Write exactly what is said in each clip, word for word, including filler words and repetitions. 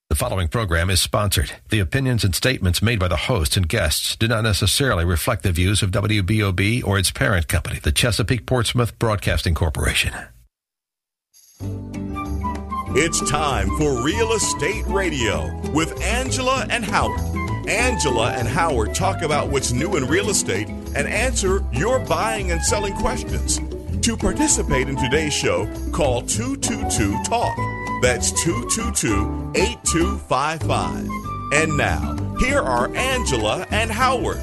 The following program is sponsored. The opinions and statements made by the hosts and guests do not necessarily reflect the views of W B O B or its parent company, the Chesapeake Portsmouth Broadcasting Corporation. It's time for Real Estate Radio with Angela and Howard. Angela and Howard talk about what's new in real estate and answer your buying and selling questions. To participate in today's show, call two two two talk. That's two two two, eight two five five. And now, here are Angela and Howard.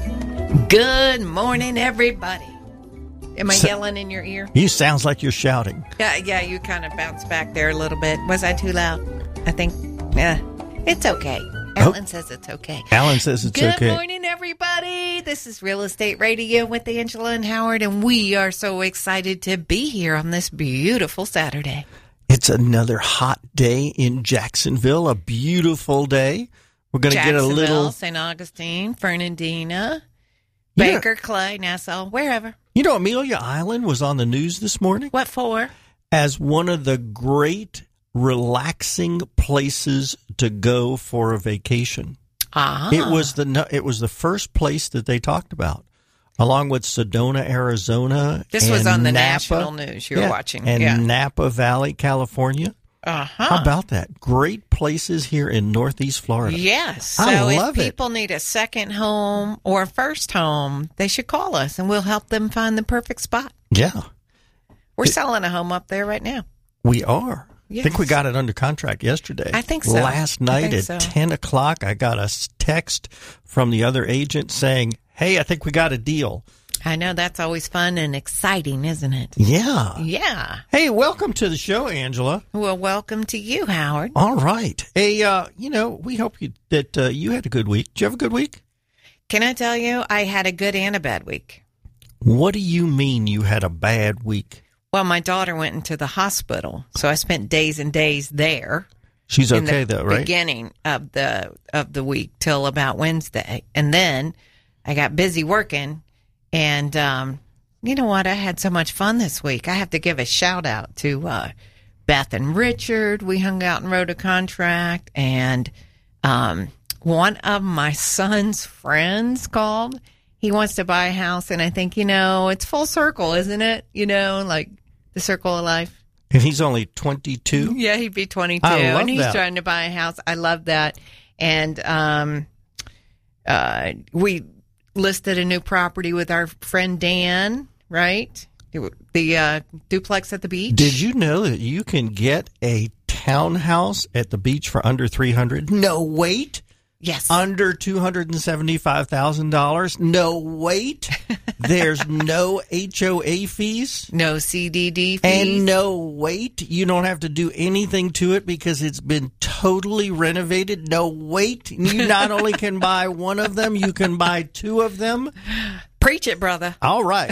Good morning, everybody. Am I So, yelling in your ear? You sounds like you're shouting. Yeah, yeah, you kind of bounced back there a little bit. Was I too loud? I think, yeah, it's okay. Alan oh. says it's okay. Alan says it's Good okay. Good morning, everybody. This is Real Estate Radio with Angela and Howard, and we are so excited to be here on this beautiful Saturday. It's another hot day in Jacksonville, a beautiful day. We're going to get a little... Saint Augustine, Fernandina, Yeah. Baker, Clay, Nassau, wherever. You know, Amelia Island was on the news this morning What for? as one of the great relaxing places to go for a vacation. Ah. It was the no- it was the first place that they talked about, along with Sedona, Arizona. This was and on the Napa. national news you were Yeah, watching. And yeah. Napa Valley, California. Uh-huh. How about that? Great places here in Northeast Florida. Yes. So I love if it. people need a second home or a first home, they should call us and we'll help them find the perfect spot. Yeah, We're selling a home up there right now. we are. Yes. I think we got it under contract yesterday. I think so. Last I night think at so. ten o'clock, I got a s- text from the other agent saying, hey, I think we got a deal. I know that's always fun and exciting, isn't it? Yeah. Yeah. Hey, welcome to the show, Angela. Well, welcome to you, Howard. All right. Hey, uh, you know, we hope you that uh, you had a good week. Did you have a good week? Can I tell you, I had a good and a bad week. What do you mean you had a bad week? Well, my daughter went into the hospital, so I spent days and days there. She's in okay, the though, right? Beginning of the of the week till about Wednesday, and then I got busy working. And um, you know what? I had so much fun this week. I have to give a shout out to uh, Beth and Richard. We hung out and wrote a contract, and um, one of my son's friends called. He wants to buy a house, and I think, you know, it's full circle, isn't it? You know, like the circle of life. And he's only twenty-two? Yeah, he'd be twenty-two, I love and he's that. trying to buy a house. I love that. And um, uh, we listed a new property with our friend Dan, right? The uh, duplex at the beach. Did you know that you can get a townhouse at the beach for under three hundred dollars? No, wait. Yes. Under two hundred seventy-five thousand dollars? No, wait. There's no H O A fees. No C D D fees. And no, wait. You don't have to do anything to it because it's been totally renovated. No, wait. You not only can buy one of them, you can buy two of them. Preach it, brother. All right.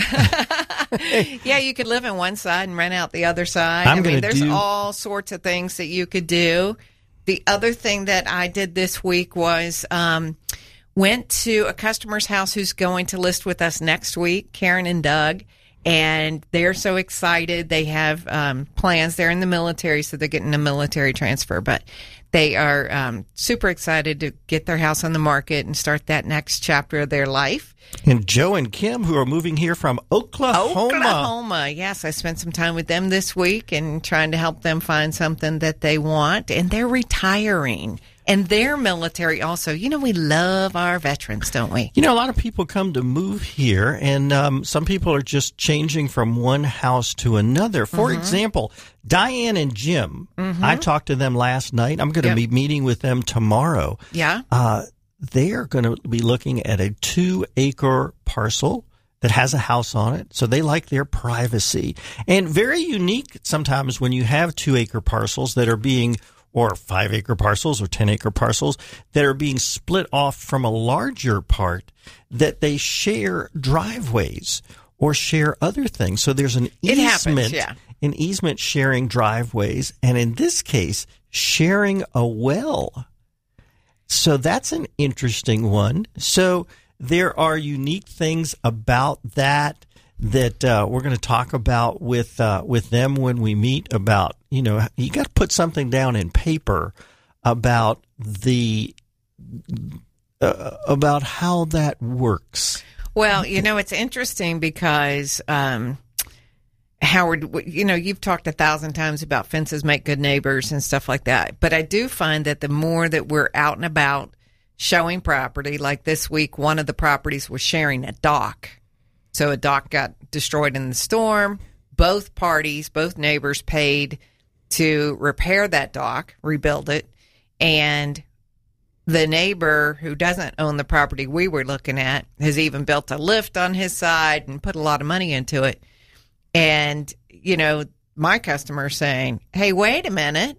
Yeah, you could live in one side and rent out the other side. I'm I mean, gonna there's do- all sorts of things that you could do. The other thing that I did this week was um, went to a customer's house who's going to list with us next week, Karen and Doug, and they're so excited. They have um, plans. They're in the military, so they're getting a military transfer, but they are um, super excited to get their house on the market and start that next chapter of their life. And Joe and Kim, who are moving here from Oklahoma. Oklahoma. Yes, I spent some time with them this week and trying to help them find something that they want. And they're retiring. And they're military also. You know, we love our veterans, don't we? You know, a lot of people come to move here, and um, some people are just changing from one house to another. For Mm-hmm. example, Diane and Jim, Mm-hmm. I talked to them last night. I'm going to Yep. be meeting with them tomorrow. Yeah. Uh, they're going to be looking at a two-acre parcel that has a house on it, so they like their privacy. And very unique sometimes when you have two-acre parcels that are being, or five-acre parcels or ten-acre parcels that are being split off from a larger part, that they share driveways or share other things. So there's an It easement, happens, yeah. an easement sharing driveways, and in this case, sharing a well. So that's an interesting one. So there are unique things about that that uh, we're going to talk about with uh, with them when we meet about, you know, you got to put something down in paper about the uh, about how that works. Well, you know, it's interesting because, um, Howard, you know, you've talked a thousand times about fences make good neighbors and stuff like that. But I do find that the more that we're out and about showing property, like this week, one of the properties was sharing a dock. So a dock got destroyed in the storm. Both parties, both neighbors paid to repair that dock, rebuild it. And the neighbor who doesn't own the property we were looking at has even built a lift on his side and put a lot of money into it. And, you know, my customer saying, hey, wait a minute.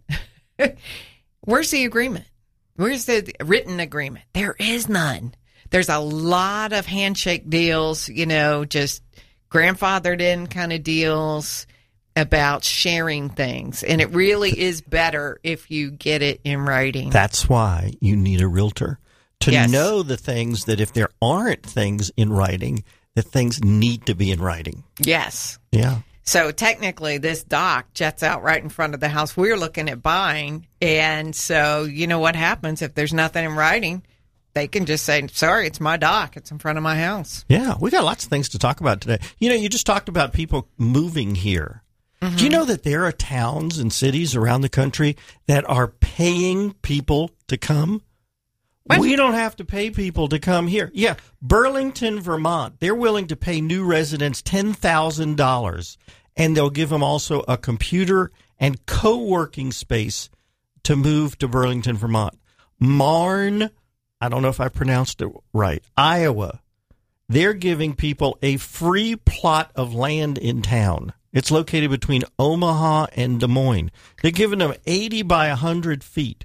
Where's the agreement? Where's the written agreement? There is none. There's a lot of handshake deals, you know, just grandfathered in kind of deals about sharing things. And it really is better if you get it in writing. That's why you need a realtor to Yes. know the things that if there aren't things in writing, that things need to be in writing. Yes. Yeah. So technically, this dock jets out right in front of the house we're looking at buying. And so, you know what happens if there's nothing in writing? They can just say, sorry, it's my dock. It's in front of my house. Yeah. We got lots of things to talk about today. You know, you just talked about people moving here. Mm-hmm. Do you know that there are towns and cities around the country that are paying people to come? What? We don't have to pay people to come here. Yeah, Burlington, Vermont, they're willing to pay new residents ten thousand dollars, and they'll give them also a computer and co-working space to move to Burlington, Vermont. Marne, I don't know if I pronounced it right, Iowa, they're giving people a free plot of land in town. It's located between Omaha and Des Moines. They're giving them eighty by one hundred feet.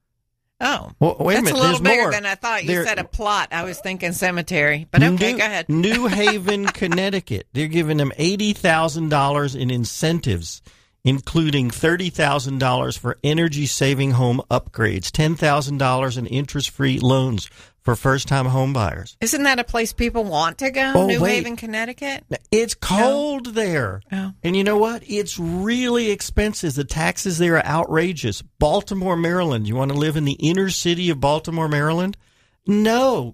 Oh, well, wait a that's minute. a little There's bigger more. than I thought. You There- said a plot. I was thinking cemetery. But okay, New, go ahead. New Haven, Connecticut. They're giving them eighty thousand dollars in incentives, including thirty thousand dollars for energy-saving home upgrades, ten thousand dollars in interest-free loans for first-time home buyers. Isn't that a place people want to go? Oh, New wait. Haven, Connecticut? It's cold there. Oh. And you know what? It's really expensive. The taxes there are outrageous. Baltimore, Maryland. You want to live in the inner city of Baltimore, Maryland? No.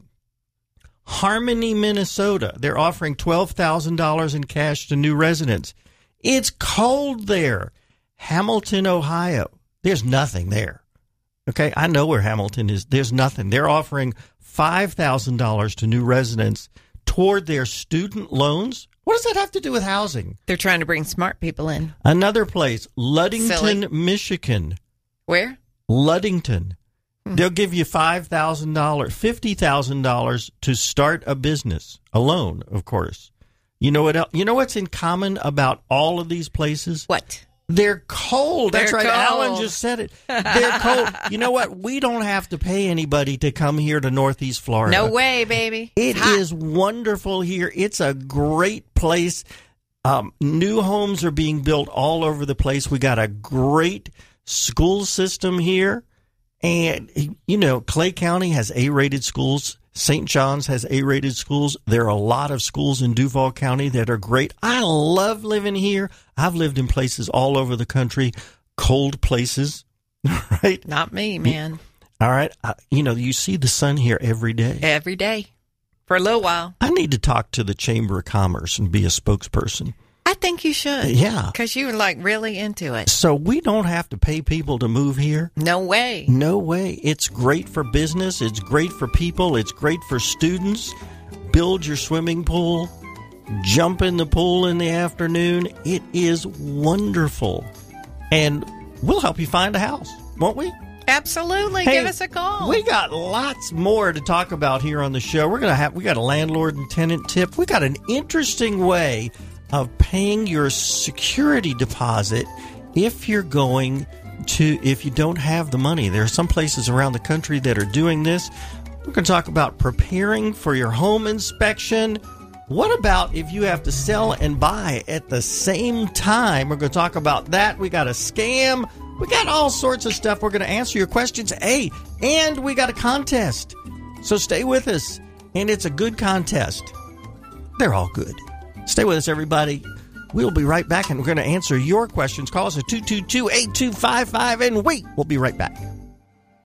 Harmony, Minnesota. They're offering twelve thousand dollars in cash to new residents. It's cold there. Hamilton, Ohio. There's nothing there. Okay, I know where Hamilton is. There's nothing. They're offering five thousand dollars to new residents toward their student loans. What does that have to do with housing? They're trying to bring smart people in. Another place, Ludington, Silly. Michigan. Where? Ludington. They'll give you five thousand dollars, fifty thousand dollars to start a business, a loan, of course. You know what else? You know what's in common about all of these places? What? They're cold. That's They're right. cold. Alan just said it. They're cold. You know what? We don't have to pay anybody to come here to Northeast Florida. No way, baby. It It's hot. is wonderful here. It's a great place. Um, new homes are being built all over the place. We got a great school system here. And, you know, Clay County has A-rated schools. Saint John's has A-rated schools. There are a lot of schools in Duval County that are great. I love living here. I've lived in places all over the country, cold places, right? Not me, man. All right. Uh, you know, you see the sun here every day. Every day. For a little while. I need to talk to the Chamber of Commerce and be a spokesperson. I think you should. Yeah. Because you were like really into it. So we don't have to pay people to move here. No way. No way. It's great for business. It's great for people. It's great for students. Build your swimming pool. Jump in the pool in the afternoon. It is wonderful. And we'll help you find a house, won't we? Absolutely. Hey, Give us a call. We got lots more to talk about here on the show. We're gonna have we got a landlord and tenant tip. We got an interesting way of paying your security deposit if you're going to if you don't have the money. There are some places around the country that are doing this. We're going to talk about preparing for your home inspection. What about if you have to sell and buy at the same time? We're going to talk about that. We got a scam. We got all sorts of stuff. We're going to answer your questions. Hey, and we got a contest. So stay with us. And it's a good contest. They're all good. Stay with us, everybody. We'll be right back, and we're going to answer your questions. Call us at two two two, eight two five five, and wait. We'll be right back.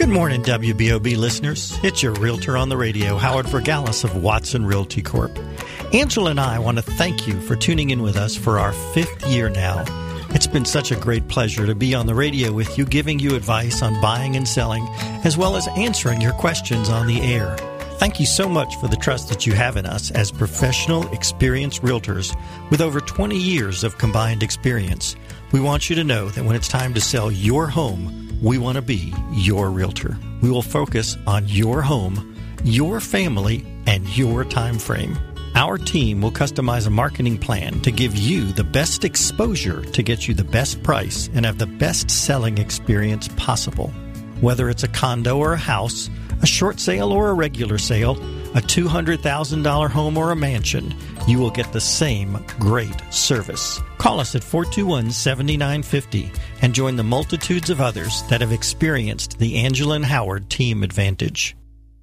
Good morning, W B O B listeners. It's your realtor on the radio, Howard Vergalis of Watson Realty Corp. Angela and I want to thank you for tuning in with us for our fifth year now. It's been such a great pleasure to be on the radio with you, giving you advice on buying and selling, as well as answering your questions on the air. Thank you so much for the trust that you have in us as professional, experienced realtors with over twenty years of combined experience. We want you to know that when it's time to sell your home, we want to be your realtor. We will focus on your home, your family, and your time frame. Our team will customize a marketing plan to give you the best exposure to get you the best price and have the best selling experience possible. Whether it's a condo or a house, a short sale or a regular sale, a two hundred thousand dollars home or a mansion, you will get the same great service. Call us at four two one, seven nine five zero and join the multitudes of others that have experienced the Angela and Howard team advantage.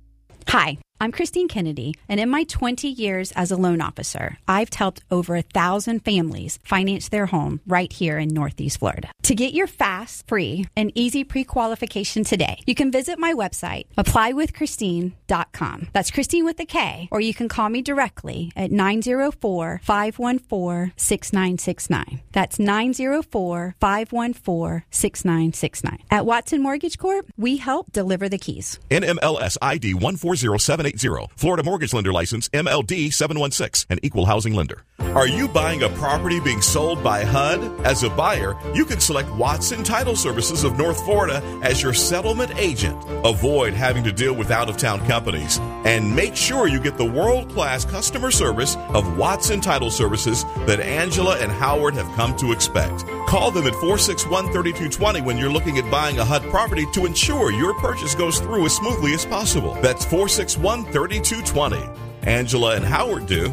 Hi, I'm Christine Kennedy, and in my twenty years as a loan officer, I've helped over a thousand families finance their home right here in Northeast Florida. To get your fast, free, and easy pre-qualification today, you can visit my website, apply with christine dot com. That's Christine with a K, or you can call me directly at nine zero four, five one four, six nine six nine. That's nine zero four, five one four, six nine six nine. At Watson Mortgage Corp, we help deliver the keys. N M L S I D one four zero seven eight zero. Florida Mortgage Lender License M L D seven one six. An equal housing lender. Are you buying a property being sold by H U D? As a buyer, you can select Watson Title Services of North Florida as your settlement agent. Avoid having to deal with out-of-town companies. And make sure you get the world-class customer service of Watson Title Services that Angela and Howard have come to expect. Call them at four six one, three two two zero when you're looking at buying a H U D property to ensure your purchase goes through as smoothly as possible. That's four six one, three two two zero. Angela and Howard do.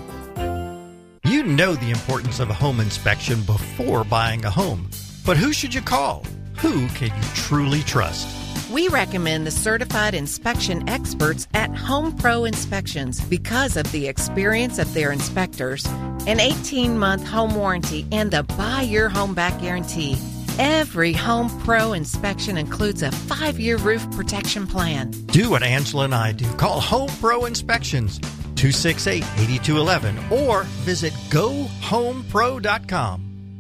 You know the importance of a home inspection before buying a home. But who should you call? Who can you truly trust? We recommend the certified inspection experts at Home Pro Inspections because of the experience of their inspectors, an eighteen-month home warranty, and the Buy Your Home Back guarantee. Every Home Pro inspection includes a five-year roof protection plan. Do what Angela and I do. Call Home Pro Inspections, two six eight, eight two one one, or visit go home pro dot com.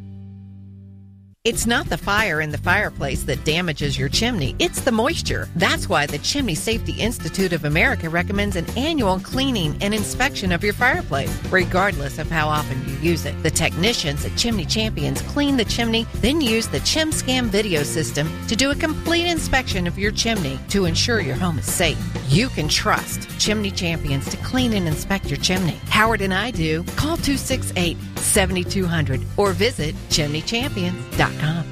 It's not the fire in the fireplace that damages your chimney. It's the moisture. That's why the Chimney Safety Institute of America recommends an annual cleaning and inspection of your fireplace, regardless of how often you use it. The technicians at Chimney Champions clean the chimney, then use the ChimScam video system to do a complete inspection of your chimney to ensure your home is safe. You can trust Chimney Champions to clean and inspect your chimney. Howard and I do. Call two six eight, seven two zero zero or visit chimney champions dot com.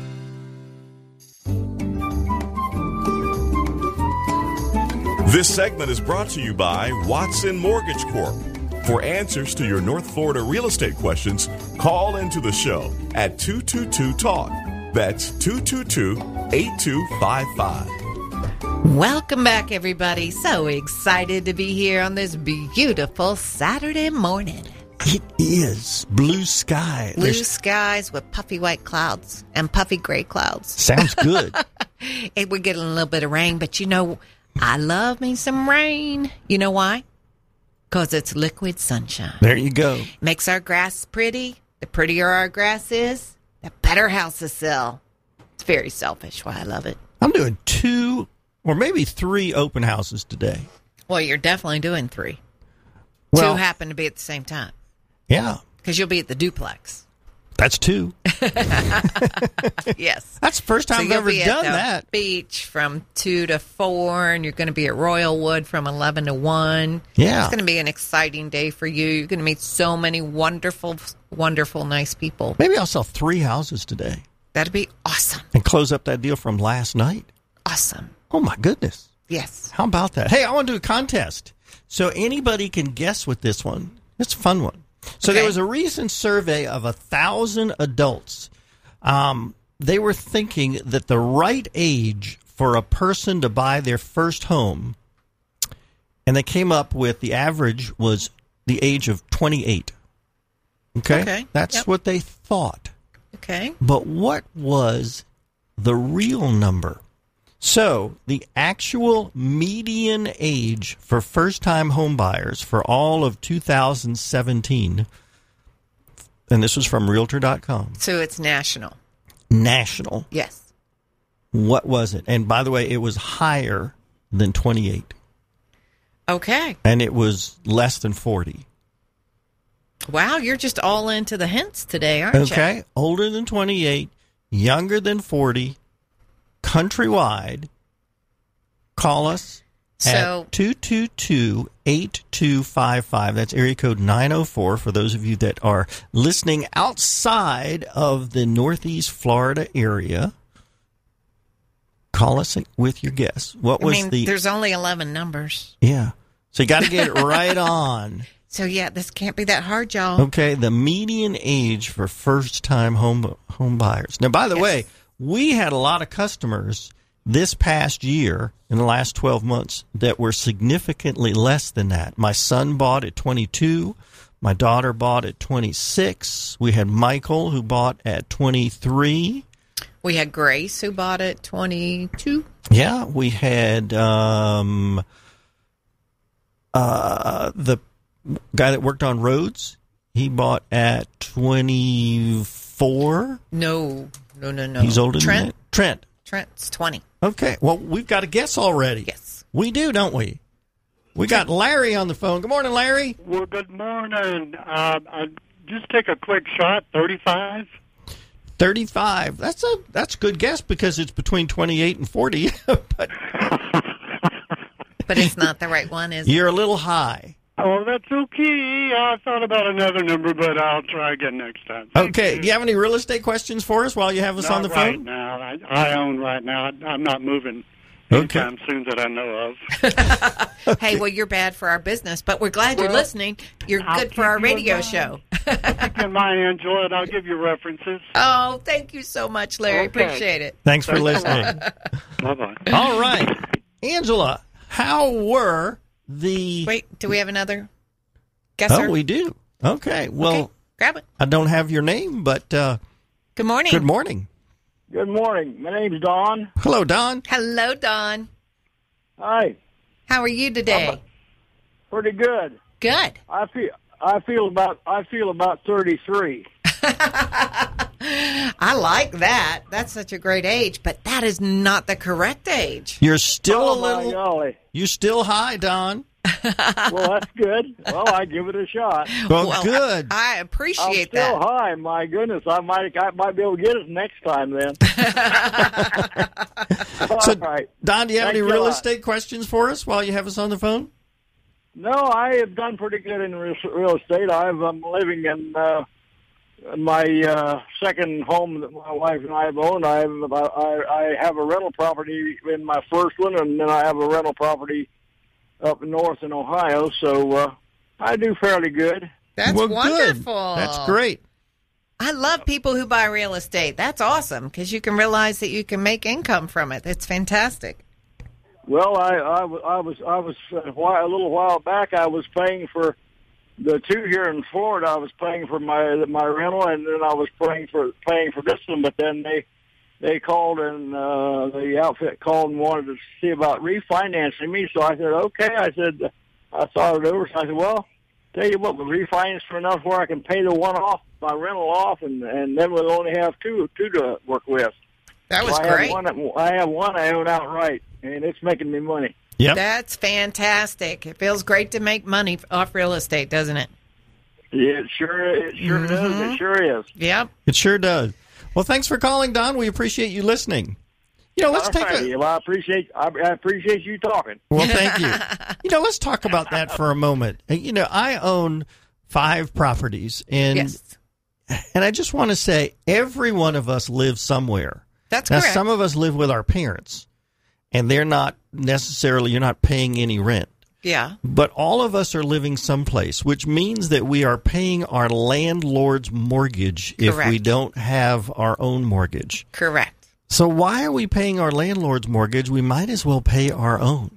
This segment is brought to you by Watson Mortgage Corp. For answers to your North Florida real estate questions, call into the show at two two two talk. That's two two two, eight two five five. Welcome back, everybody. So excited to be here on this beautiful Saturday morning. It is blue sky. Blue There's, skies with puffy white clouds and puffy gray clouds. sounds good. And we're getting a little bit of rain, but you know, I love me some rain. You know why? Because it's liquid sunshine. There you go. Makes our grass pretty. The prettier our grass is, the better houses sell. It's very selfish why I love it. I'm doing two or maybe three open houses today. Well, you're definitely doing three. Well, Two happen to be at the same time. Yeah. Because you'll be at the duplex. That's two. Yes. That's the first time So I've you'll ever be done at the that. beach from two to four, and you're going to be at Royalwood from eleven to one. Yeah. It's going to be an exciting day for you. You're going to meet so many wonderful, wonderful, nice people. Maybe I'll sell three houses today That'd be awesome. and close up that deal from last night. Awesome. Oh, my goodness. Yes. How about that? Hey, I want to do a contest. So anybody can guess with this one. It's a fun one. So Okay. there was a recent survey of a thousand adults. Um, they were thinking that the right age for a person to buy their first home, and they came up with the average was the age of twenty-eight. Okay? Okay. That's Yep. what they thought. Okay. But what was the real number? So the actual median age for first-time home buyers for all of two thousand seventeen, and this was from Realtor dot com. So it's national. National. Yes. What was it? And by the way, it was higher than twenty-eight. Okay. And it was less than forty. Wow, you're just all into the hints today, aren't you? Okay. Older than twenty-eight, younger than forty, countrywide. Call us So- at two two two, eight two five five. That's area code nine oh four for those of you that are listening outside of the Northeast Florida area. Call us with your guess. What I was mean, the... there's only eleven numbers. Yeah. So you got to get it right on. So, yeah, this can't be that hard, y'all. Okay, the median age for first-time home home buyers. Now, by the Yes. way, we had a lot of customers this past year, in the last twelve months, that were significantly less than that. My son bought at twenty-two. My daughter bought at twenty-six. We had Michael, who bought at twenty-three. We had Grace, who bought at twenty-two. Yeah, we had um, uh, the guy that worked on roads. He bought at twenty-four. No, no, no, no. He's older Trent? than that. Trent. Trent's twenty. Okay, well, we've got a guess already. Yes. We do, don't we? We got Larry on the phone. Good morning, Larry. Well, good morning. Uh, I just take a quick shot. Thirty-five. thirty-five. That's a that's a good guess because it's between twenty-eight and forty. But But it's not the right one, is it? you're a little high. Oh, that's okay. I thought about another number, but I'll try again next time. Thank Okay, you. do you have any real estate questions for us while you have us Not on the right phone? now. I, I own right now. I, I'm not moving Okay. anytime soon that I know of. Hey, well, you're bad for our business, but we're glad you're Well, listening. You're I'll good for keep our you in radio mind. show. Keep in mind, Angela, and I'll give you references. Oh, thank you so much, Larry. Okay. Appreciate it. Thanks for Thanks a listening. Bye-bye. All right. Angela, how were the... Wait, do we have another guesser? Oh, we do. Okay, well, Okay, grab it. I don't have your name, but uh, Good morning. good morning. Good morning. My name's Don. Hello, Don. Hello, Don. Hi. How are you today? Pretty good. Good. I feel I feel about I feel about thirty-three. I like that. That's such a great age, but that is not the correct age. You're still Oh a my little... golly. You're still high, Don. Well, that's good. Well, I give it a shot. Well, Well, good. I I'm appreciate still that. high. My goodness, I might I might be able to get it next time then. All So, right. Don, do you have Thank any you a real lot. estate questions for us while you have us on the phone? No, I have done pretty good in real real estate. I've, I'm living in uh, my uh, second home that my wife and I have owned. I have, I, I have a rental property in my first one, and then I have a rental property up north in Ohio. So uh, I do fairly good. That's well, good. wonderful. That's great. I love people who buy real estate. That's awesome because you can realize that you can make income from it. It's fantastic. Well, I, I, wa- I was I was uh, whi- a little while back. I was paying for the two here in Florida. I was paying for my my rental, and then I was paying for paying for this one. But then they they called and uh, the outfit called and wanted to see about refinancing me. So I said, okay. I said I thought it over. So I said, well, tell you what, we'll refinance for enough where I can pay the one off, my rental off, and and then we'll only have two two to work with. That was So I great. Have one, I have one I own outright, and it's making me money. Yep. That's fantastic. It feels great to make money off real estate, doesn't it? Yeah, it sure, it sure does. It sure is. Yep. It sure does. Well, thanks for calling, Don. We appreciate you listening. You know, let's All take right. a... Well, I appreciate I, I appreciate you talking. Well, thank you. You know, let's talk about that for a moment. You know, I own five properties, and Yes. and I just want to say every one of us lives somewhere. That's Now, correct. some of us live with our parents, and they're not necessarily, you're not paying any rent. Yeah. But all of us are living someplace, which means that we are paying our landlord's mortgage if we Correct. don't have our own mortgage. Correct. So why are we paying our landlord's mortgage? We might as well pay our own.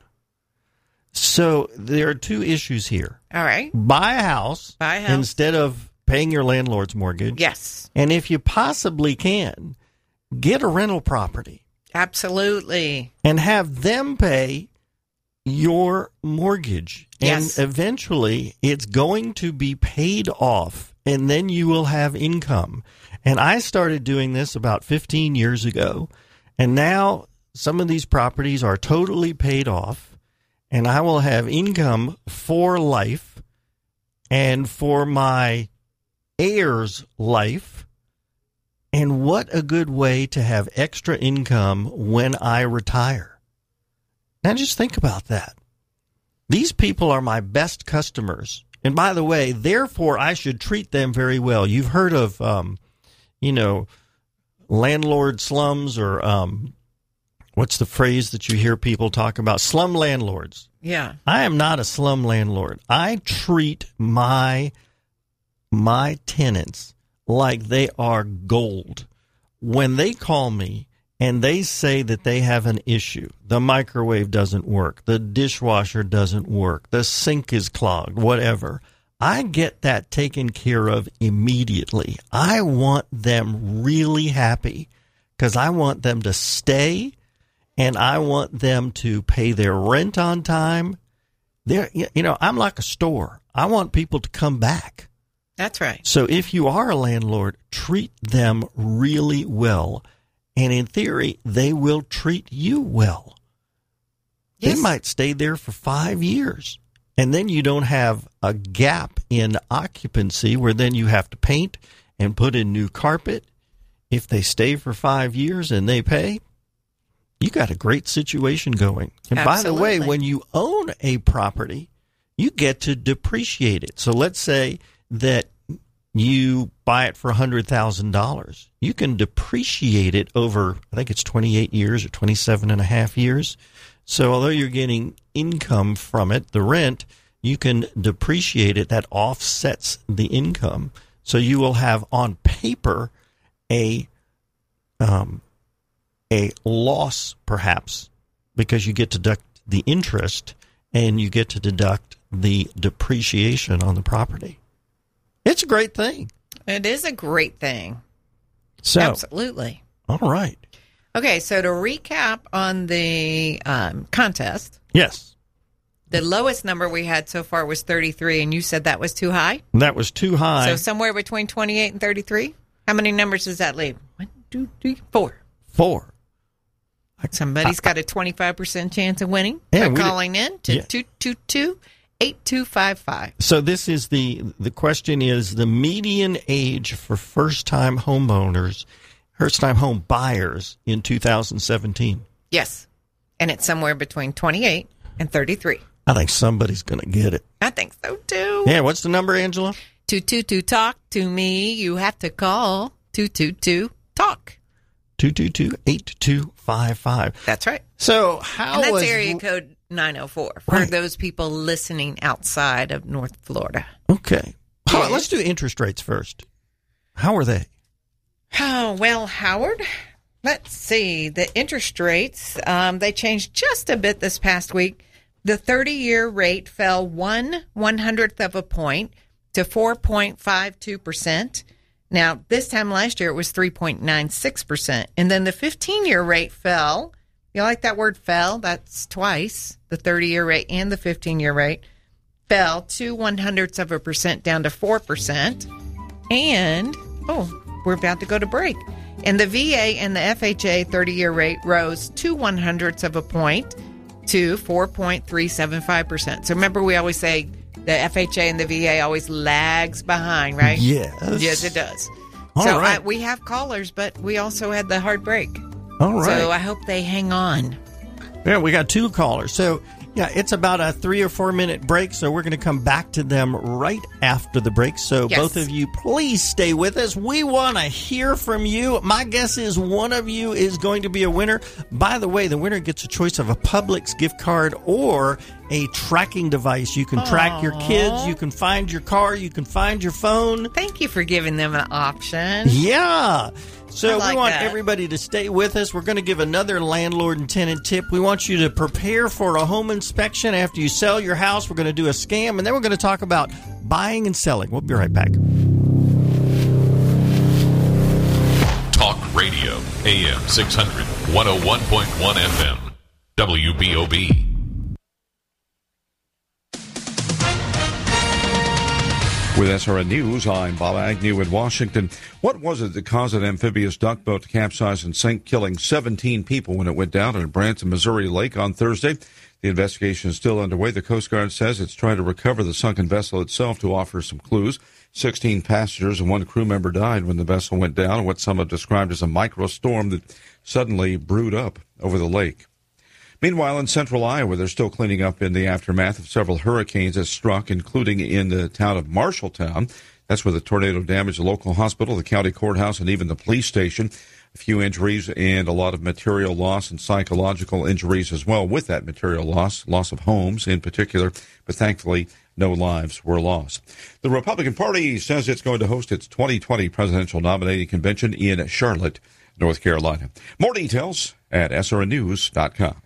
So there are two issues here. All right. Buy a house, Buy a house. instead of paying your landlord's mortgage. Yes. And if you possibly can, get a rental property. Absolutely. And have them pay your mortgage. Yes. And eventually it's going to be paid off, and then you will have income. And I started doing this about fifteen years ago, and now some of these properties are totally paid off, and I will have income for life and for my heirs' life. And what a good way to have extra income when I retire. Now just think about that. These people are my best customers. And by the way, therefore, I should treat them very well. You've heard of, um, you know, landlord slums, or um, what's the phrase that you hear people talk about? Slum landlords. Yeah. I am not a slum landlord. I treat my my tenants like they are gold. When they call me and they say that they have an issue, the microwave doesn't work, the dishwasher doesn't work, the sink is clogged, whatever, I get that taken care of immediately. I want them really happy because I want them to stay, and I want them to pay their rent on time. They're, you know, I'm like a store. I want people to come back. That's right. So if you are a landlord, treat them really well. And in theory, they will treat you well. Yes. They might stay there for five years. And then you don't have a gap in occupancy where then you have to paint and put in new carpet. If they stay for five years and they pay, you got a great situation going. And Absolutely. by the way, when you own a property, you get to depreciate it. So let's say that you buy it for one hundred thousand dollars. You can depreciate it over, I think it's twenty-eight years or twenty-seven and a half years. So although you're getting income from it, the rent, you can depreciate it. That offsets the income. So you will have on paper a um, a loss, perhaps, because you get to deduct the interest and you get to deduct the depreciation on the property. It's a great thing. It is a great thing. So, absolutely. All right. Okay, so to recap on the um, contest. Yes. The lowest number we had so far was thirty-three, and you said that was too high? That was too high. So somewhere between twenty-eight and thirty-three? How many numbers does that leave? One, two, three, four. Four. Somebody's got a twenty-five percent chance of winning Yeah, by we calling did- in to yeah. two two two, eight two five five. So this is the the question is the median age for first-time homeowners, first-time home buyers in two thousand seventeen. Yes. And it's somewhere between twenty-eight and thirty-three. I think somebody's going to get it. I think so, too. Yeah, what's the number, Angela? two two two talk to me. You have to call two two two talk. two two two, eight two five five. That's right. So how And that's was area code nine oh four for Right. those people listening outside of North Florida. Okay. All right, Yes. let's do interest rates first. How are they? Oh, well, Howard, let's see. The interest rates, um, they changed just a bit this past week. The thirty-year rate fell one one-hundredth of a point to four point five two percent. Now, this time last year, it was three point nine six percent. And then the fifteen-year rate fell. You like that word fell? That's twice. The thirty-year rate and the fifteen-year rate fell two one-hundredths of a percent down to four percent. And, oh, we're about to go to break. And the V A and the F H A thirty-year rate rose two one-hundredths of a point to four point three seven five percent. So remember, we always say the F H A and the V A always lags behind, right? Yes. Yes, it does. All so right. I, we have callers, but we also had the hard break. All right. So I hope they hang on. Yeah, we got two callers. So, yeah, it's about a three or four minute break, so we're going to come back to them right after the break. So, Yes. both of you, please stay with us. We want to hear from you. My guess is one of you is going to be a winner. By the way, the winner gets a choice of a Publix gift card or a tracking device. You can track your kids, you can find your car, you can find your phone. Thank you for giving them an option. Yeah. So I like we want that. everybody to stay with us. We're going to give another landlord and tenant tip. We want you to prepare for a home inspection after you sell your house. We're going to do a scam, and then we're going to talk about buying and selling. We'll be right back. Talk Radio, A M six hundred, one oh one point one F M, W B O B. With S R N News, I'm Bob Agnew in Washington. What was it that caused an amphibious duck boat to capsize and sink, killing seventeen people when it went down in Branson, Missouri Lake on Thursday? The investigation is still underway. The Coast Guard says it's trying to recover the sunken vessel itself to offer some clues. sixteen passengers and one crew member died when the vessel went down in what some have described as a microstorm that suddenly brewed up over the lake. Meanwhile, in central Iowa, they're still cleaning up in the aftermath of several hurricanes that struck, including in the town of Marshalltown. That's where the tornado damaged the local hospital, the county courthouse, and even the police station. A few injuries and a lot of material loss and psychological injuries as well with that material loss, loss of homes in particular, but thankfully no lives were lost. The Republican Party says it's going to host its twenty twenty presidential nominating convention in Charlotte, North Carolina. More details at S R N news dot com.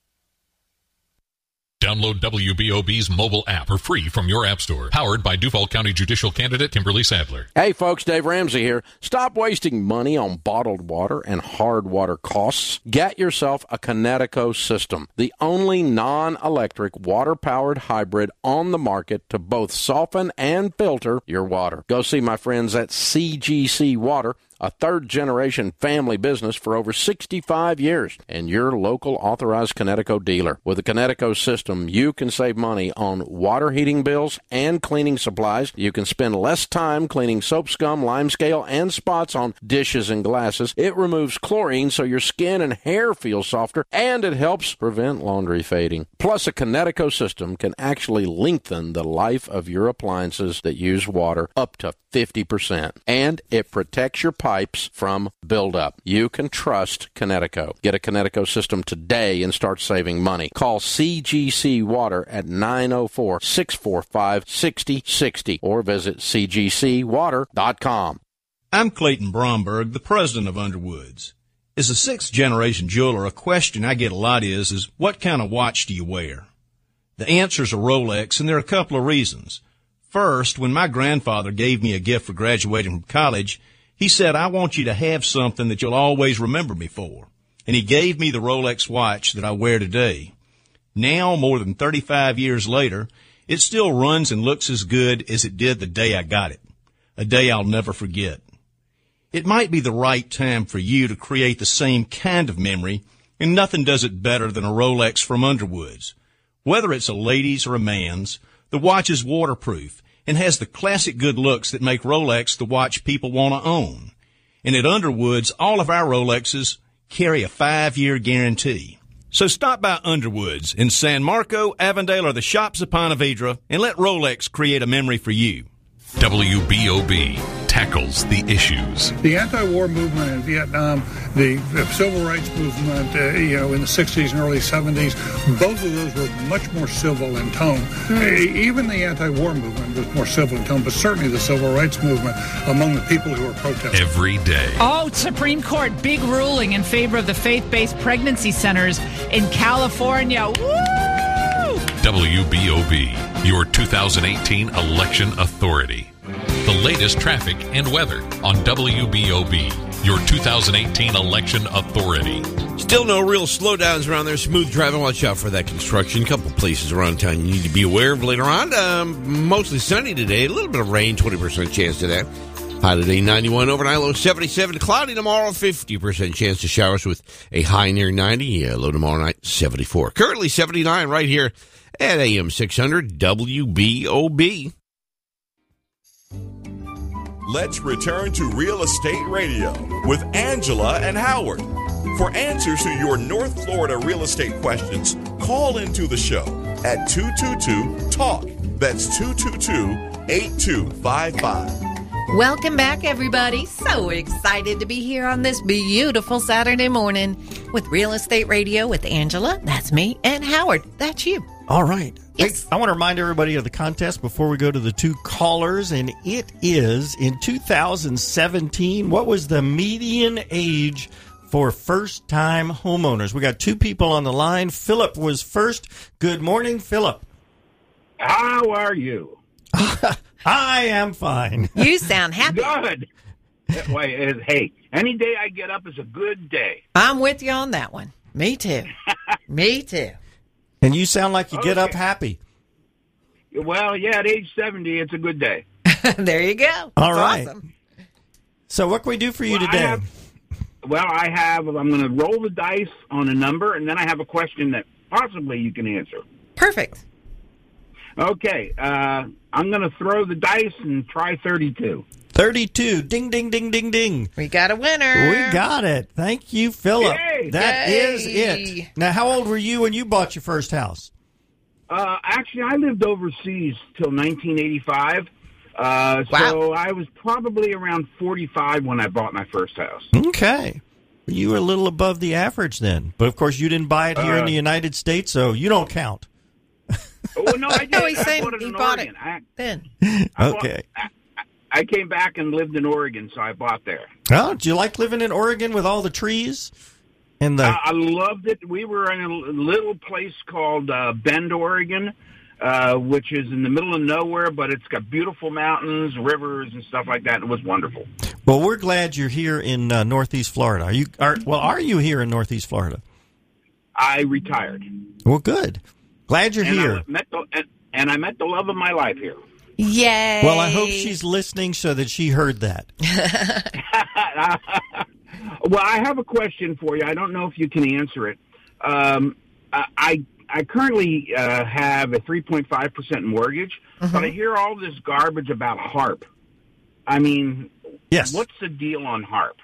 Download W B O B's mobile app for free from your app store. Powered by Duval County Judicial Candidate Kimberly Sadler. Hey folks, Dave Ramsey here. Stop wasting money on bottled water and hard water costs. Get yourself a Kinetico system, the only non-electric water-powered hybrid on the market to both soften and filter your water. Go see my friends at C G C Water, a third-generation family business for over sixty-five years, and your local authorized Kinetico dealer. With the Kinetico system, you can save money on water heating bills and cleaning supplies. You can spend less time cleaning soap scum, limescale, and spots on dishes and glasses. It removes chlorine so your skin and hair feel softer, and it helps prevent laundry fading. Plus, a Kinetico system can actually lengthen the life of your appliances that use water up to fifty percent, and it protects your pipes from buildup. You can trust Kinetico. Get a Kinetico system today and start saving money. Call C G C Water at nine oh four, six four five, six oh six oh or visit c g c water dot com. I'm Clayton Bromberg, the president of Underwoods. As a sixth-generation jeweler, a question I get a lot is, is what kind of watch do you wear? The answer's a Rolex, and there are a couple of reasons. First, when my grandfather gave me a gift for graduating from college, he said, I want you to have something that you'll always remember me for. And he gave me the Rolex watch that I wear today. Now, more than thirty-five years later, it still runs and looks as good as it did the day I got it. A day I'll never forget. It might be the right time for you to create the same kind of memory, and nothing does it better than a Rolex from Underwoods. Whether it's a lady's or a man's, the watch is waterproof and has the classic good looks that make Rolex the watch people want to own. And at Underwoods, all of our Rolexes carry a five-year guarantee. So stop by Underwoods in San Marco, Avondale, or the shops of Ponte Vedra and let Rolex create a memory for you. W B O B tackles the issues. The anti-war movement in Vietnam, the civil rights movement, uh, you know, in the sixties and early seventies, both of those were much more civil in tone. Mm. Even the anti-war movement was more civil in tone, but certainly the civil rights movement among the people who were protesting. Every day. Oh, Supreme Court, big ruling in favor of the faith-based pregnancy centers in California. Woo! W B O B, your two thousand eighteen election authority. The latest traffic and weather on W B O B, your two thousand eighteen election authority. Still no real slowdowns around there. Smooth driving. Watch out for that construction. A couple places around town you need to be aware of later on. Um, mostly sunny today. A little bit of rain, twenty percent chance of that. High today, ninety-one overnight, low seventy-seven. Cloudy tomorrow, fifty percent chance of showers with a high near ninety. Uh, low tomorrow night, seventy-four. Currently seventy-nine right here at A M six hundred W B O B. Let's return to Real Estate Radio with Angela and Howard. For answers to your North Florida real estate questions, call into the show at two two two talk. That's two two two, eight two five five. Welcome back, everybody. So excited to be here on this beautiful Saturday morning with Real Estate Radio with Angela, that's me, and Howard, that's you. All right. Yes. Hey, I want to remind everybody of the contest before we go to the two callers, and it is in two thousand seventeen. What was the median age for first-time homeowners? We got two people on the line. Philip was first. Good morning, Philip. How are you? I am fine. You sound happy. Good. Why, hey, any day I get up is a good day. I'm with you on that one. Me too. Me too. And you sound like you get Okay. up happy. Well, yeah, at age seventy, it's a good day. There you go. All That's right. awesome. So what can we do for you Well, I today? have- Well, I have, I'm going to roll the dice on a number, and then I have a question that possibly you can answer. Perfect. Okay, uh, I'm going to throw the dice and try thirty-two. thirty-two. Ding, ding, ding, ding, ding. We got a winner. We got it. Thank you, Philip. Yay. That Yay. is it. Now, how old were you when you bought your first house? Uh, actually, I lived overseas till nineteen eighty-five. Uh, so I was probably around forty-five when I bought my first house. Okay. You were a little above the average then. But, of course, you didn't buy it here in Uh, the United States, so you don't count. Oh, no, I did. No, he's I saying bought it he in bought Oregon. it I, then. I bought- Okay. I, I came back and lived in Oregon, so I bought there. Oh, do you like living in Oregon with all the trees? And the Uh, I loved it. We were in a little place called uh, Bend, Oregon, uh, which is in the middle of nowhere, but it's got beautiful mountains, rivers, and stuff like that. It was wonderful. Well, we're glad you're here in uh, Northeast Florida. Are you? Are, well, are you here in Northeast Florida? I retired. Well, good. Glad you're and here. I met the, and, and I met the love of my life here. Yay. Well, I hope she's listening so that she heard that. Well, I have a question for you. I don't know if you can answer it. Um, I I currently uh, have a three point five percent mortgage, Mm-hmm. but I hear all this garbage about HARP. I mean, Yes. what's the deal on HARP?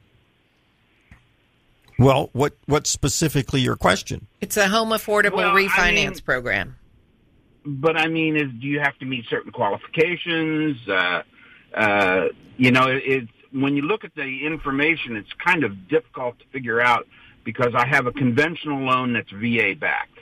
Well, what what's specifically your question? It's a home affordable Well, I refinance mean- program. But I mean, is, do you have to meet certain qualifications? Uh, uh, you know, it, it's when you look at the information, it's kind of difficult to figure out because I have a conventional loan that's V A backed.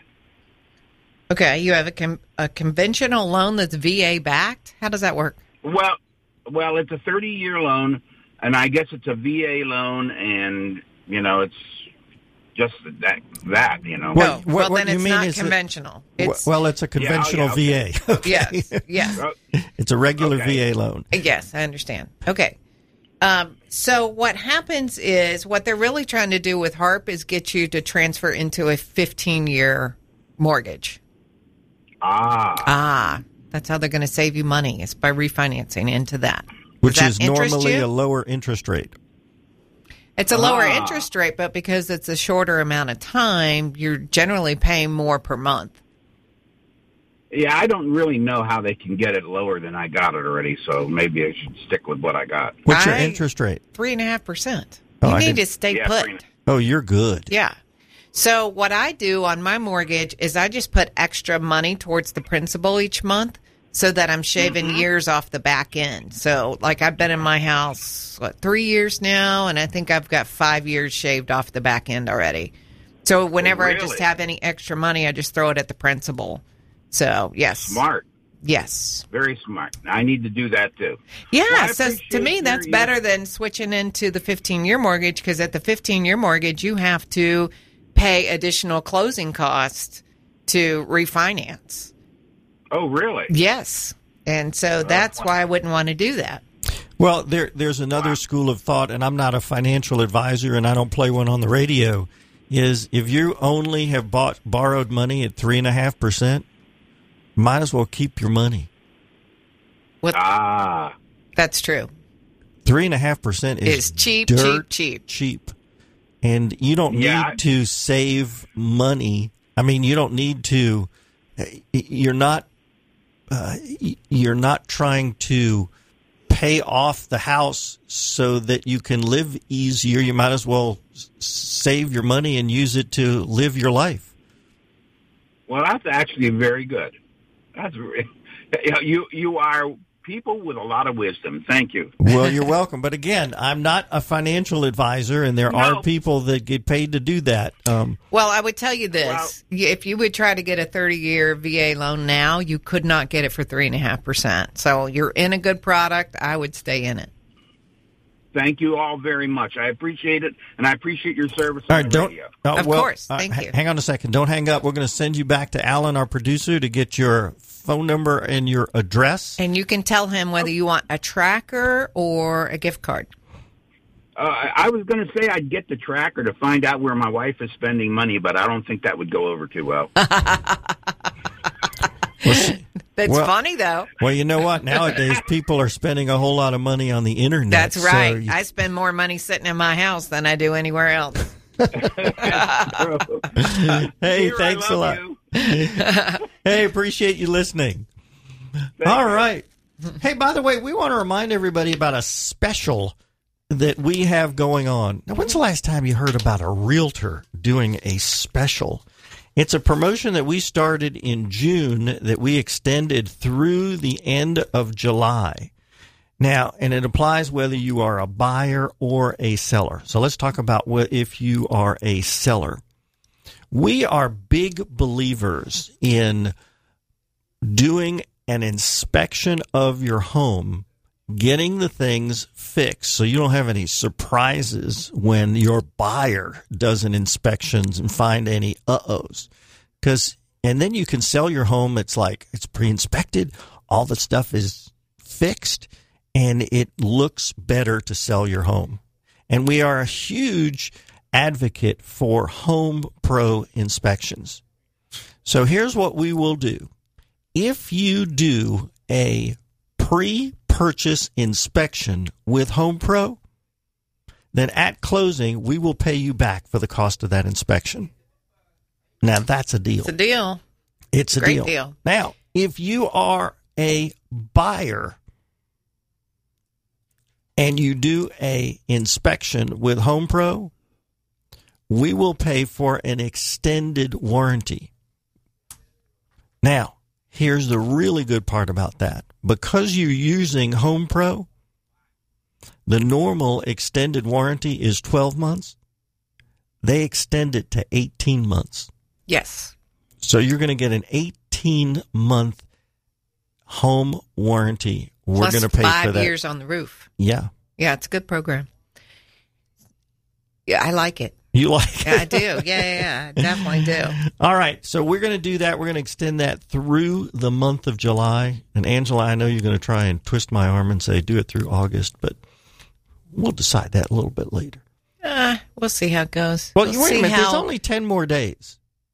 Okay, you have a, com- a conventional loan that's V A backed? How does that work? Well, well, it's a thirty-year loan, and I guess it's a V A loan, and you know, it's just that that you know. No, well, what then you it's mean not is that- conventional. W- It's, well, it's a conventional Yeah, yeah, V A. Okay. yes, yes. It's a regular Okay. V A loan. Yes, I understand. Okay. Um, so what happens is what they're really trying to do with HARP is get you to transfer into a fifteen-year mortgage. Ah, Ah, that's how they're going to save you money is by refinancing into that. Does Which that is interest normally you? a lower interest rate. It's a lower Ah. interest rate, but because it's a shorter amount of time, you're generally paying more per month. yeah, I don't really know how they can get it lower than I got it already, so maybe I should stick with what I got. What's your I- interest rate? Three and a half percent. Oh, You I need didn't- to stay Yeah, put. three and- Oh, you're good. Yeah. So what I do on my mortgage is I just put extra money towards the principal each month so that I'm shaving Mm-hmm. years off the back end. So like I've been in my house, what, three years now, and I think I've got five years shaved off the back end already. So whenever I just really? have any extra money, I just throw it at the principal. So yes. Smart, Yes. very smart. I need to do that too. Yeah, Well, I so to appreciate me, your- that's your- better than switching into the fifteen-year mortgage because at the fifteen-year mortgage, you have to pay additional closing costs to refinance. Oh, really? Yes. And so that's why I wouldn't want to do that. Well, there, there's another school of thought, and I'm not a financial advisor, and I don't play one on the radio, is if you only have bought borrowed money at three and a half percent, might as well keep your money. What, Ah, that's true. Three and a half percent is It's cheap, dirt cheap, cheap. cheap, and you don't Yeah, need I- to save money. I mean, you don't need to. You're not. Uh, you're not trying to pay off the house so that you can live easier. You might as well s- save your money and use it to live your life. well, that's actually very good. That's re- you. You are people with a lot of wisdom. Thank you. Well, you're welcome. But again, I'm not a financial advisor, and there No. are people that get paid to do that. Um, Well, I would tell you this. If you would try to get a thirty-year V A loan now, you could not get it for three point five percent. So you're in a good product. I would stay in it. Thank you all very much. I appreciate it, and I appreciate your service All on right, the don't. radio. uh, Of well, course. uh, Thank ha- you. Hang on a second. Don't hang up. We're going to send you back to Alan, our producer, to get your phone number and your address. And you can tell him whether you want a tracker or a gift card. I I was going to say I'd get the tracker to find out where my wife is spending money, but I don't think that would go over too well. That's well, funny, though. Well, you know what? Nowadays, people are spending a whole lot of money on the internet. That's right. So you... I spend more money sitting in my house than I do anywhere else. Hey, Here, thanks I a love lot. Hey, appreciate you listening. All right. Hey, by the way, we want to remind everybody about a special that we have going on. Now, when's the last time you heard about a realtor doing a special? It's a promotion that we started in June that we extended through the end of July. Now, and it applies whether you are a buyer or a seller. So let's talk about what if you are a seller. We are big believers in doing an inspection of your home, getting the things fixed so you don't have any surprises when your buyer does an inspections and find any uh-ohs. Because, and then you can sell your home. It's like it's pre-inspected. All the stuff is fixed and it looks better to sell your home. And we are a huge advocate for Home Pro inspections. So here's what we will do. If you do a pre-purchase inspection with Home Pro, then at closing, we will pay you back for the cost of that inspection. Now, that's a deal. It's a deal. It's a Great deal. deal. Now, if you are a buyer and you do a inspection with Home Pro, we will pay for an extended warranty. Now, here's the really good part about that. Because you're using Home Pro, the normal extended warranty is twelve months. They extend it to eighteen months. Yes. So you're going to get an eighteen-month home warranty. We're Plus going to pay five for that. years on the roof. Yeah. Yeah, it's a good program. Yeah, I like it. You like Yeah, it? I do. Yeah, yeah, yeah. I definitely do. All right. So we're going to do that. We're going to extend that through the month of July. And Angela, I know you're going to try and twist my arm and say do it through August, but we'll decide that a little bit later. Uh, we'll see how it goes. Well, we'll you wait a see minute. how... There's only ten more days.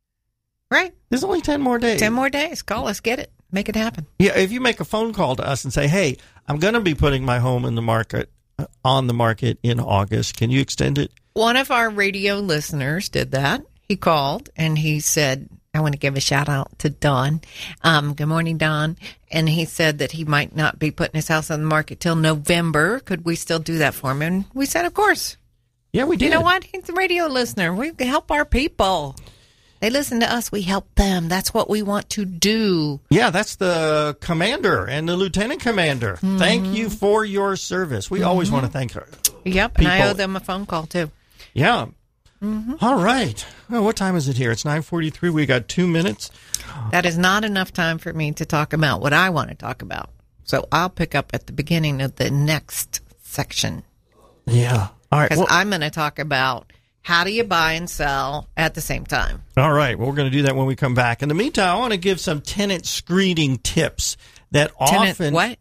Right. There's only ten more days. ten more days. Call us. Get it. Make it happen. Yeah, if you make a phone call to us and say, hey, I'm going to be putting my home in the market, uh, on the market in August. Can you extend it? One of our radio listeners did that. He called and he said, I want to give a shout out to Don. Um, good morning, Don. And he said that he might not be putting his house on the market till November. Could we still do that for him? And we said, of course. Yeah, we did. You know what? He's a radio listener. We help our people. They listen to us. We help them. That's what we want to do. Yeah, that's the commander and the lieutenant commander. Mm-hmm. Thank you for your service. We mm-hmm. always want to thank her. Yep, people. And I owe them a phone call, too. Yeah. Mm-hmm. All right. Well, what time is it here? It's nine forty-three. We got two minutes. That is not enough time for me to talk about what I want to talk about. So I'll pick up at the beginning of the next section. Yeah. All right. Because well, I'm going to talk about how do you buy and sell at the same time. All right. Well, we're going to do that when we come back. In the meantime, I want to give some tenant screening tips that tenant, often... What?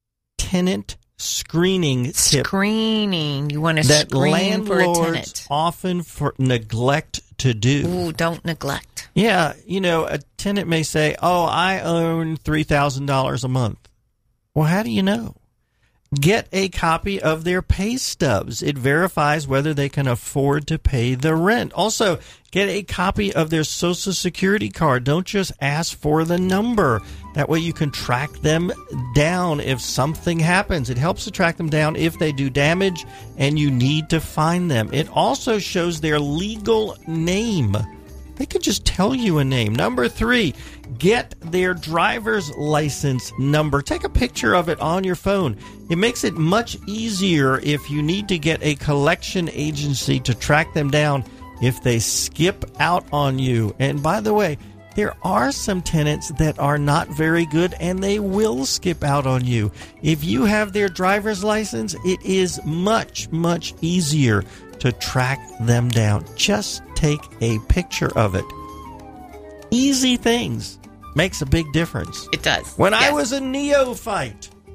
Tenant screening tip. Screening. You want to that screen for a landlords tenant. often for neglect to do. Ooh, don't neglect. Yeah. You know, a tenant may say, oh, I own three thousand dollars a month. Well, how do you know? Get a copy of their pay stubs. It verifies whether they can afford to pay the rent. Also, get a copy of their Social Security card. Don't just ask for the number. That way you can track them down if something happens. It helps to track them down if they do damage and you need to find them. It also shows their legal name. They could just tell you a name. Number three, get their driver's license number. Take a picture of it on your phone. It makes it much easier if you need to get a collection agency to track them down if they skip out on you. And by the way, there are some tenants that are not very good and they will skip out on you. If you have their driver's license, it is much, much easier to track them down. Just take a picture of it. Easy things makes a big difference. It does. When yes. I was a neophyte,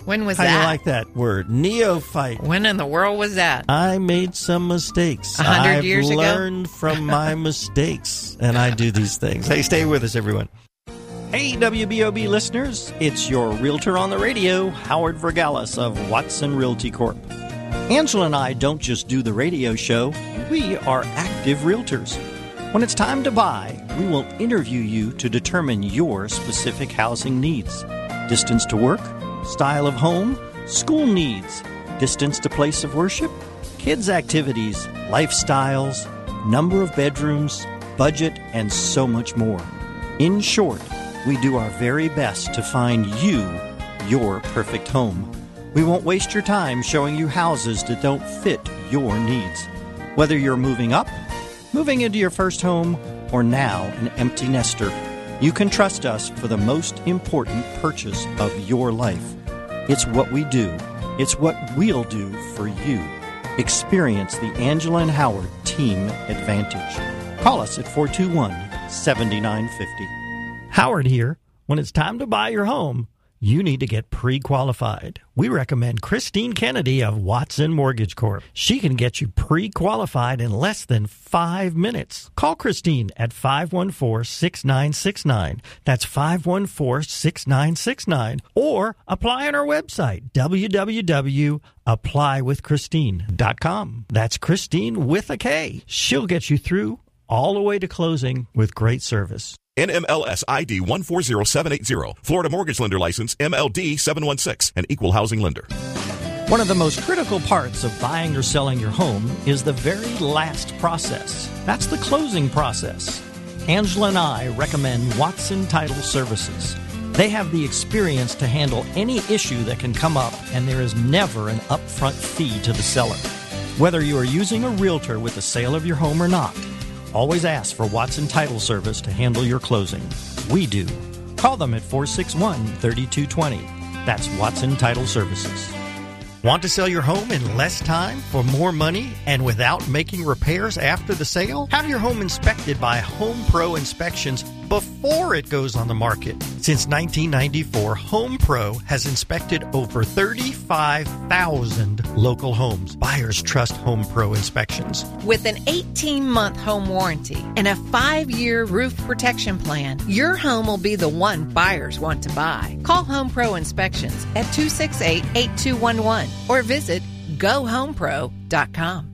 When was How that? do you like that word? Neophyte. When in the world was that? I made some mistakes. A hundred I've years ago? learned from my mistakes, and I do these things. Hey, stay with us, everyone. Hey, W B O B listeners. It's your realtor on the radio, Howard Vergalis of Watson Realty Corp. Angela and I don't just do the radio show. We are active realtors. When it's time to buy, we will interview you to determine your specific housing needs. Distance to work, style of home, school needs, distance to place of worship, kids' activities, lifestyles, number of bedrooms, budget, and so much more. In short, we do our very best to find you your perfect home. We won't waste your time showing you houses that don't fit your needs. Whether you're moving up, moving into your first home, or now an empty nester, you can trust us for the most important purchase of your life. It's what we do. It's what we'll do for you. Experience the Angela and Howard Team Advantage. Call us at four two one, seven nine five zero. Howard here. When it's time to buy your home, you need to get pre-qualified. We recommend Christine Kennedy of Watson Mortgage Corp. She can get you pre-qualified in less than five minutes. Call Christine at five one four, six nine six nine. That's five one four, six nine six nine. Or apply on our website, w w w dot apply with christine dot com. That's Christine with a K. She'll get you through all the way to closing with great service. N M L S I D one four zero seven eight zero. Florida Mortgage Lender License M L D seven one six. An equal housing lender. One of the most critical parts of buying or selling your home is the very last process. That's the closing process. Angela and I recommend Watson Title Services. They have the experience to handle any issue that can come up, and there is never an upfront fee to the seller. Whether you are using a realtor with the sale of your home or not, always ask for Watson Title Service to handle your closing. We do. Call them at four six one, three two two zero. That's Watson Title Services. Want to sell your home in less time for more money and without making repairs after the sale? Have your home inspected by Home Pro Inspections before it goes on the market. Since nineteen ninety-four, Home Pro has inspected over thirty-five thousand local homes. Buyers trust Home Pro Inspections. With an eighteen-month home warranty and a five-year roof protection plan, your home will be the one buyers want to buy. Call Home Pro Inspections at two six eight, eight two one one or visit go home pro dot com.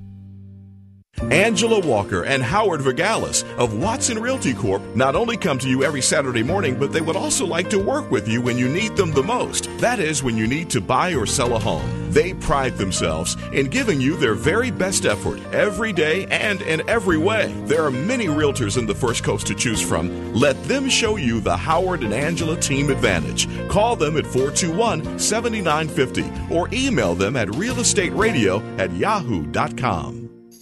Angela Walker and Howard Vergalis of Watson Realty Corp not only come to you every Saturday morning, but they would also like to work with you when you need them the most. That is, when you need to buy or sell a home. They pride themselves in giving you their very best effort every day and in every way. There are many realtors in the First Coast to choose from. Let them show you the Howard and Angela Team Advantage. Call them at four two one, seven nine five zero or email them at real estate radio at yahoo dot com.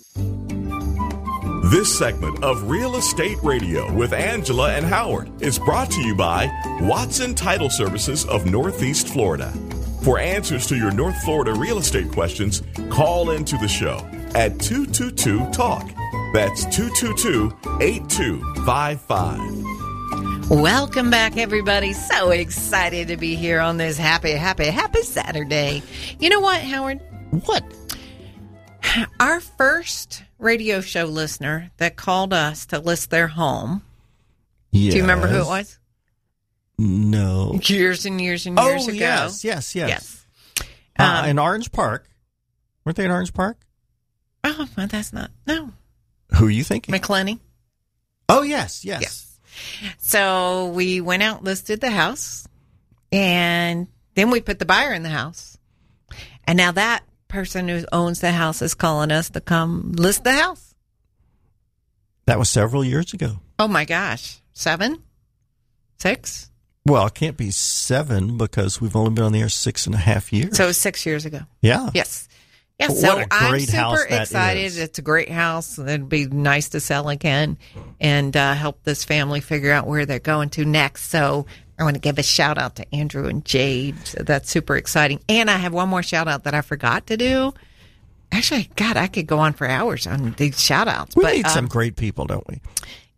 This segment of Real Estate Radio with Angela and Howard is brought to you by Watson Title Services of Northeast Florida. For answers to your North Florida real estate questions, call into the show at two two two talk. That's two two two, eight two five five. Welcome back, everybody. So excited to be here on this happy, happy, happy Saturday. You know what, Howard? What? Our first radio show listener that called us to list their home. Yes. Do you remember who it was? No. Years and years and years oh, ago. yes, yes, yes. Yes. Uh, Um, in Orange Park. Weren't they in Orange Park? Oh, well, that's not. No. Who are you thinking? McClenny. Oh, yes, yes. Yes. So we went out, listed the house, and then we put the buyer in the house. And now that person who owns the house is calling us to come list the house. That was several years ago. Oh, my gosh. Seven? Six? Well, it can't be seven because we've only been on the air six and a half years. So it was six years ago. Yeah. Yes. Yeah, What so a I'm great house super that excited. is. It's a great house. It'd be nice to sell again and uh, help this family figure out where they're going to next. So I want to give a shout out to Andrew and Jade. So that's super exciting. And I have one more shout out that I forgot to do. Actually, God, I could go on for hours on these shout outs. We but, need um, some great people, don't we?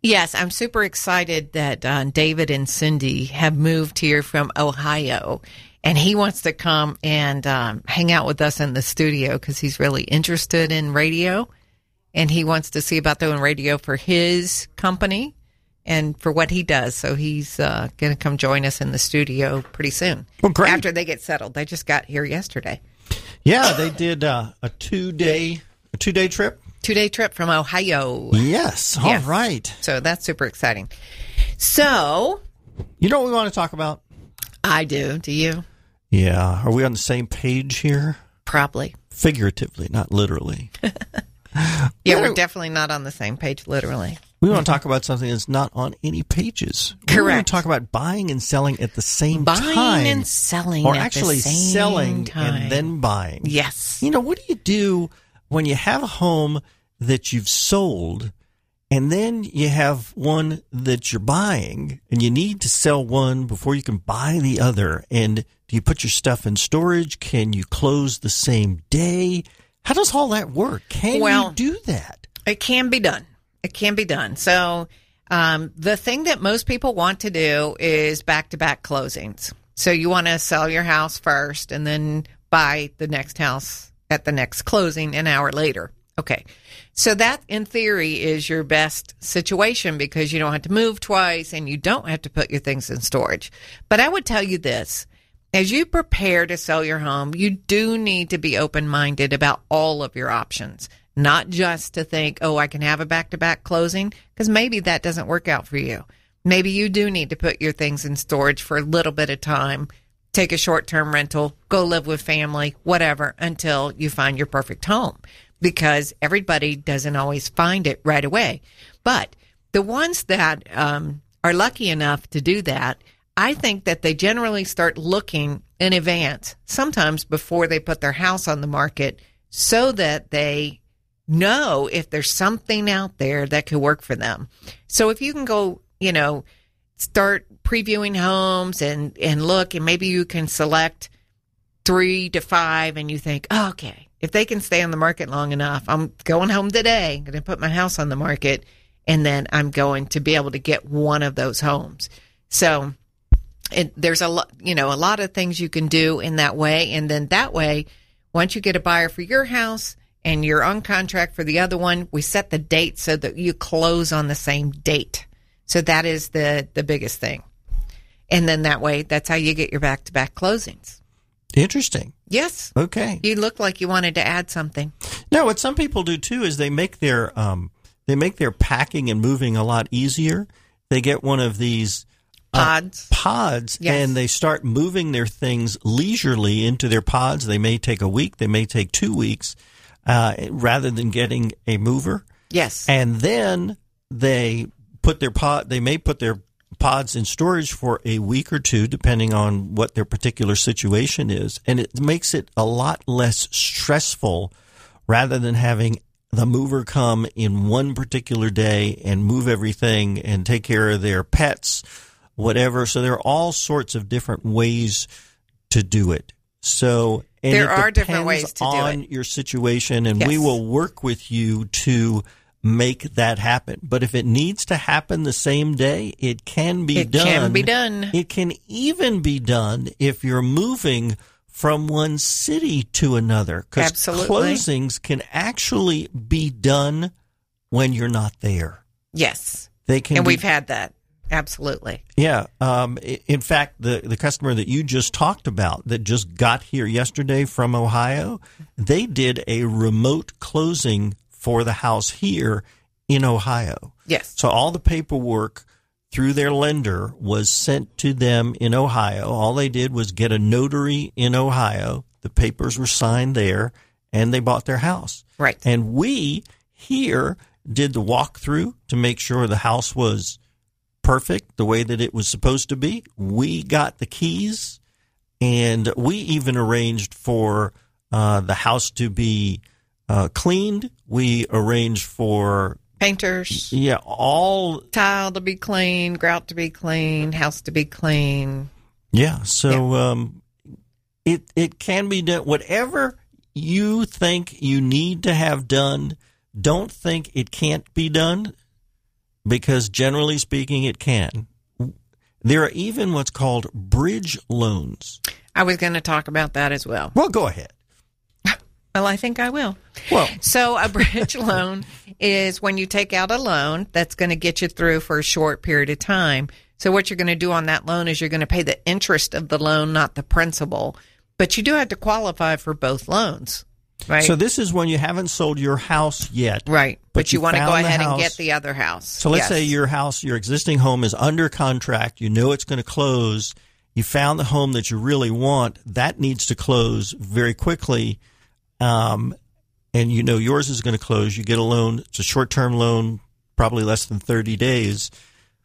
Yes, I'm super excited that uh, David and Cindy have moved here from Ohio, and he wants to come and um, hang out with us in the studio because he's really interested in radio, and he wants to see about doing radio for his company and for what he does. So he's uh, going to come join us in the studio pretty soon. Well, great. After they get settled. They just got here yesterday. Yeah, they did uh, a two-day a two-day trip. Two-day trip from Ohio. Yes. All Yes. right. So that's super exciting. So, You know what we want to talk about? I do. Do you? Yeah. Are we on the same page here? Probably. Figuratively, not literally. Yeah, we're definitely not on the same page, literally. We want to talk about something that's not on any pages. We want Correct. to talk about buying and selling at the same Buying time. and selling Or at the actually same selling time. and then buying. Yes. You know, what do you do when you have a home that you've sold and then you have one that you're buying and you need to sell one before you can buy the other? And do you put your stuff in storage? Can you close the same day? How does all that work? Can Well, you do that? It can be done. It can be done. So um, the thing that most people want to do is back-to-back closings. So you want to sell your house first and then buy the next house at the next closing an hour later. Okay. So that, in theory, is your best situation because you don't have to move twice and you don't have to put your things in storage. But I would tell you this. As you prepare to sell your home, you do need to be open-minded about all of your options, not just to think, oh, I can have a back-to-back closing, because maybe that doesn't work out for you. Maybe you do need to put your things in storage for a little bit of time, take a short-term rental, go live with family, whatever, until you find your perfect home, because everybody doesn't always find it right away. But the ones that um, are lucky enough to do that, I think that they generally start looking in advance, sometimes before they put their house on the market, so that they know if there's something out there that could work for them. So if you can go, you know, start previewing homes and, and look, and maybe you can select three to five and you think, oh, okay, if they can stay on the market long enough, I'm going home today, I'm going to put my house on the market, and then I'm going to be able to get one of those homes. So it, there's a lot, you know, a lot of things you can do in that way. And then that way, once you get a buyer for your house and you're on contract for the other one, we set the date so that you close on the same date. So that is the, the biggest thing. And then that way, that's how you get your back-to-back closings. Interesting. Yes. Okay. You look like you wanted to add something. No, what some people do too is they make their um, they make their packing and moving a lot easier. They get one of these pods, uh, pods, yes. and they start moving their things leisurely into their pods. They may take a week, they may take two weeks, uh, rather than getting a mover. Yes. And then they put their pod. They may put their pods in storage for a week or two, depending on what their particular situation is. And it makes it a lot less stressful rather than having the mover come in one particular day and move everything and take care of their pets, whatever. So there are all sorts of different ways to do it. So and there it are different depends ways to do on it. your situation, and Yes. we will work with you to make that happen. But if it needs to happen the same day, it can be It done. can be done. It can even be done if you're moving from one city to another. Because Absolutely. closings can actually be done when you're not there. Yes. They can And be- we've had that. Absolutely. Yeah. Um, i- in fact, the, the customer that you just talked about that just got here yesterday from Ohio, they did a remote closing for the house here in Ohio. Yes. So all the paperwork through their lender was sent to them in Ohio. All they did was get a notary in Ohio. The papers were signed there, and they bought their house. Right. And we here did the walkthrough to make sure the house was perfect, the way that it was supposed to be. We got the keys, and we even arranged for uh, the house to be uh, cleaned. We arranged for Painters. yeah, all Tile to be clean, grout to be clean, house to be clean. yeah. So um, it it can be done. Whatever you think you need to have done, don't think it can't be done. because generally speaking, it can. There are even what's called bridge loans. I was going to talk about that as well. Well, go ahead. Well, I think I will. Well, so a bridge loan is when you take out a loan that's going to get you through for a short period of time. So what you're going to do on that loan is you're going to pay the interest of the loan, not the principal. But you do have to qualify for both loans, right? So this is when you haven't sold your house yet. Right. But, but you, you want to go ahead house. and get the other house. So let's yes. say your house, your existing home is under contract. You know it's going to close. You found the home that you really want. That needs to close very quickly. Um, and you know yours is going to close. You get a loan. It's a short-term loan, probably less than thirty days.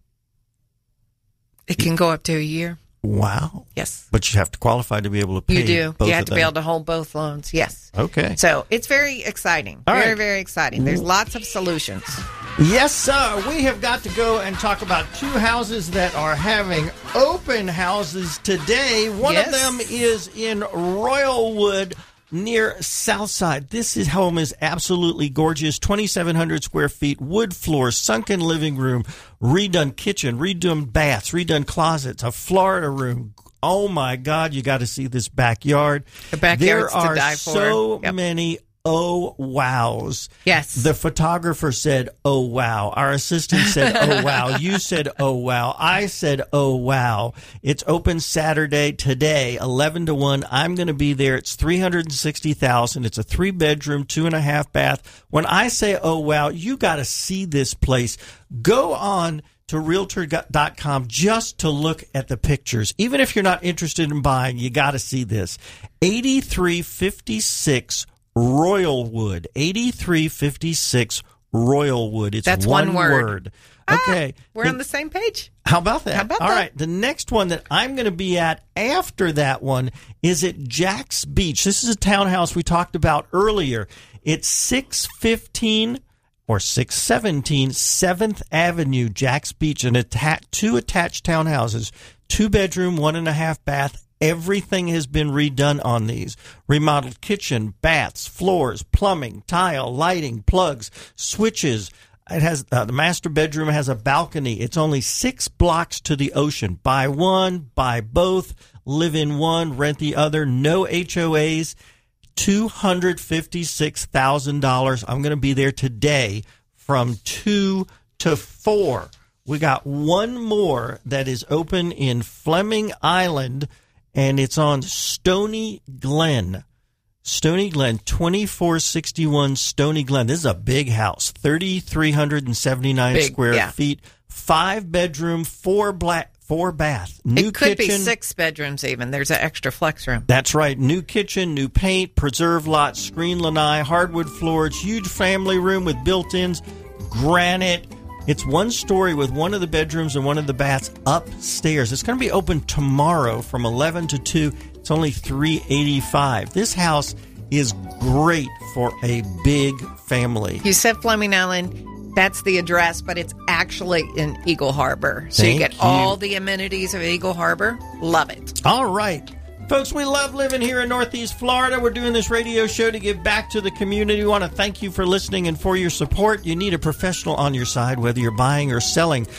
It can go up to a year. Wow. Yes. But you have to qualify to be able to pay. You do. Both you have of to them. be able to hold both loans. Yes. Okay. So it's very exciting. All very, right. very exciting. There's lots of solutions. Yes, sir. We have got to go and talk about two houses that are having open houses today. One yes. of them is in Royalwood, near Southside. This is, home is absolutely gorgeous. twenty-seven hundred square feet, wood floor, sunken living room, redone kitchen, redone baths, redone closets, a Florida room. Oh, my God, you got to see this backyard. The backyard's there are to die for. so Yep. many oh wows. Yes. The photographer said, oh, wow. Our assistant said, oh, wow. You said, oh, wow. I said, oh, wow. It's open Saturday today, eleven to one. I'm going to be there. It's three hundred sixty thousand dollars. It's a three-bedroom, two-and-a-half bath. When I say, oh, wow, you got to see this place. Go on to realtor dot com just to look at the pictures. Even if you're not interested in buying, you got to see this. eighty-three fifty-six Royalwood. eighty-three fifty-six Royalwood. It's That's one, one word. word. Okay. Ah, we're the, on the same page. How about that? How about All that? right. The next one that I'm going to be at after that one is at Jack's Beach. This is a townhouse we talked about earlier. It's six fifteen or six seventeen seventh Avenue, Jack's Beach, and atta- two attached townhouses, two bedroom, one and a half bath. Everything has been redone on these. Remodeled kitchen, baths, floors, plumbing, tile, lighting, plugs, switches. It has uh, the master bedroom has a balcony. It's only six blocks to the ocean. Buy one, buy both, live in one, rent the other. No H O As. two hundred fifty-six thousand dollars. I'm going to be there today from two to four. We got one more that is open in Fleming Island, and it's on Stony Glen. Stony Glen, twenty-four sixty-one Stony Glen. This is a big house, three thousand three hundred seventy-nine Big, square yeah. feet, five bedroom, four black. Four bath, new it could kitchen. be six bedrooms even. There's an extra flex room. That's right. New kitchen, new paint, preserve lot, screen lanai, hardwood floors, huge family room with built-ins, granite. It's one story with one of the bedrooms and one of the baths upstairs. It's going to be open tomorrow from eleven to two. It's only three hundred eighty-five dollars. This house is great for a big family. You said Fleming Island. That's the address, but it's actually in Eagle Harbor. So Thank you get you. all the amenities of Eagle Harbor. Love it. All right. Folks, we love living here in Northeast Florida. We're doing this radio show to give back to the community. We want to thank you for listening and for your support. You need a professional on your side, whether you're buying or selling.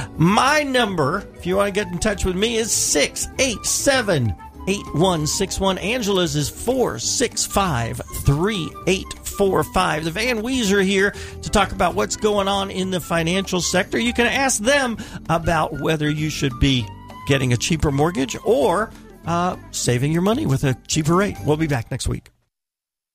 My number, if you want to get in touch with me, is six eight seven, eight one six one. Angela's is four six five, three eight four five. The Van Weezer here to talk about what's going on in the financial sector. You can ask them about whether you should be getting a cheaper mortgage or uh, saving your money with a cheaper rate. We'll be back next week.